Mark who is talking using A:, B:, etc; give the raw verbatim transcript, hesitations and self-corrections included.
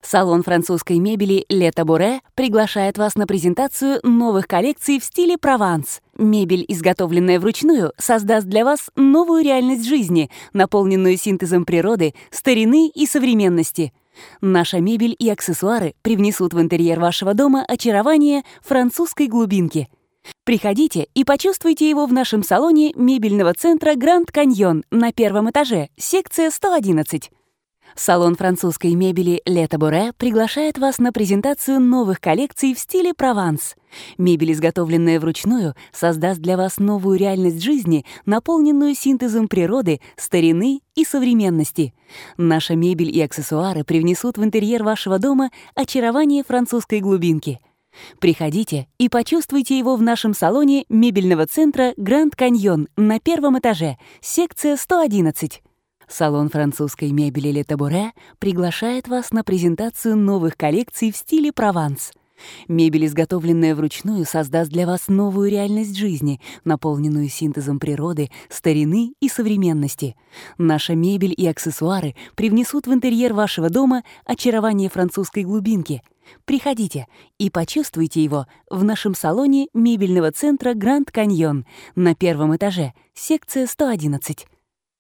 A: Салон французской мебели Le Tabouret приглашает вас на презентацию новых коллекций в стиле Прованс. Мебель, изготовленная вручную, создаст для вас новую реальность жизни, наполненную синтезом природы, старины и современности. Наша мебель и аксессуары привнесут в интерьер вашего дома очарование французской глубинки. Приходите и почувствуйте его в нашем салоне мебельного центра Гранд Каньон на первом этаже, секция сто одиннадцать. Салон французской мебели Le Tabouret приглашает вас на презентацию новых коллекций в стиле Прованс. Мебель, изготовленная вручную, создаст для вас новую реальность жизни, наполненную синтезом природы, старины и современности. Наша мебель и аксессуары привнесут в интерьер вашего дома очарование французской глубинки. Приходите и почувствуйте его в нашем салоне мебельного центра Гранд Каньон на первом этаже, секция сто одиннадцать. Салон французской мебели Le Tabouret приглашает вас на презентацию новых коллекций в стиле Прованс. Мебель, изготовленная вручную, создаст для вас новую реальность жизни, наполненную синтезом природы, старины и современности. Наша мебель и аксессуары привнесут в интерьер вашего дома очарование французской глубинки. Приходите и почувствуйте его в нашем салоне мебельного центра Гранд Каньон на первом этаже, секция сто одиннадцать.